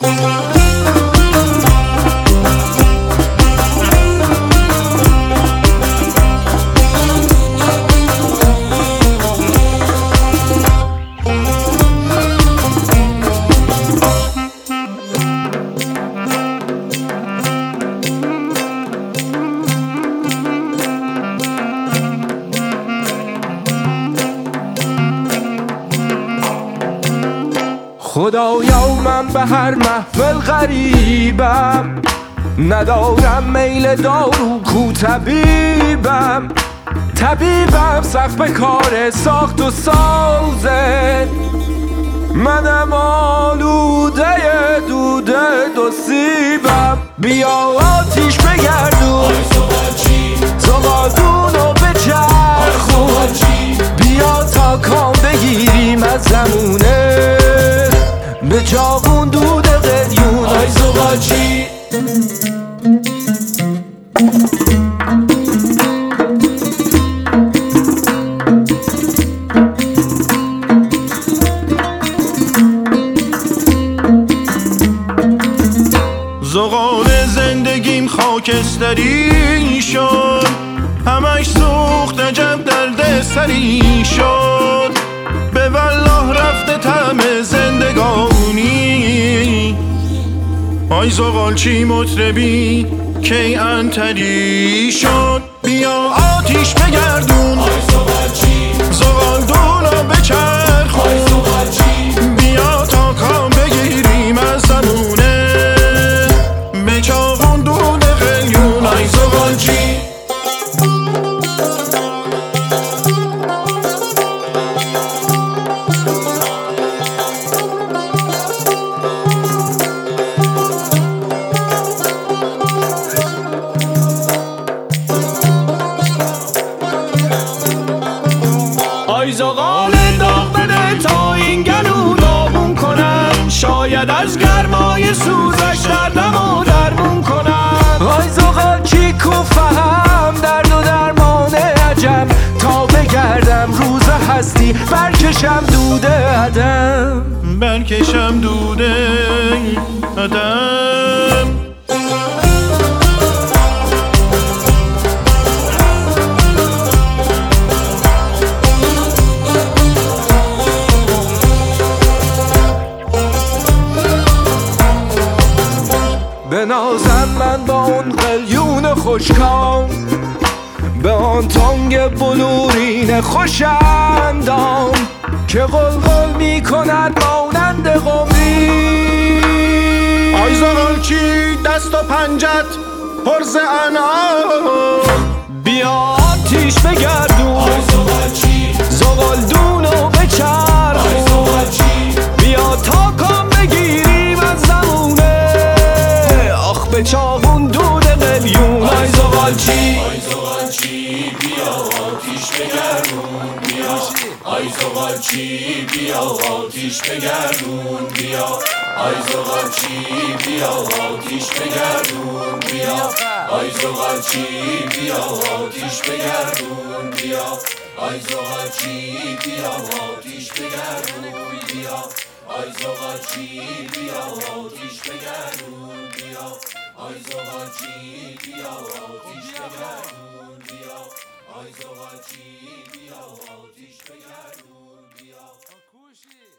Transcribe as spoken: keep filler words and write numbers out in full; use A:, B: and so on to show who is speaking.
A: خدایا من به هر محفل غریبم، ندارم میل دارو کو طبیبم. طبیبم سخت به کار ساخت و سازه، منم آلوده دوده دو سیبم. بیا آتیش بگردون زغالدونو بچرخون، بیا تا کام بگیریم از زمونه به جاغون دود قلیون. آی زغالچی
B: زغال زندگیم خاکستری شد، همش سوخت عجب درد سری شد. به والله رفته طعم زندگانی، آی زغالچی مطربی کی انتری شد. بیا آتیش بگردون زغالدونو بچرخون، بیا تا کام بگیریم از زمونه به چاقون دود قلیون. آی زغالچی
C: آی زغال داغ بده تا این گلو داغون کنم، شاید از گرمای سوزش دردمو درمون کنم.
A: آی زغالچی کو فهم درد و درمان عجم، تا بگردم روز هستی برکشم دوده عدم،
B: برکشم دوده عدم.
A: بنازم من با اون قلیون خوشکام، به آن تانگ بلورین خوشندام که قلقل می کند مانند قمری.
B: آی زغالچی دست و پنجت پر ز انعام،
A: بیا آتیش بگردون زغالدونو بچرخون، بیا تا کام بگیریم از زمونه آخ به چاقون دود قلیون. آی زغالچی
C: آی زغالچی بیا آتیش بگردون بیا، آی زغالچی بیا آتیش بگردون بیا، آی زغالچی بیا آتیش بگردون بیا، آی زغالچی بیا آتیش بگردون بیا، آی زغالچی بیا آتیش بگردون بیا، آی زغالچی بیا آتیش بگردون بیا، آی زغالچی بیا آتیش بگردون بیا، آی زغالچی بیا آتیش بگردون بیا.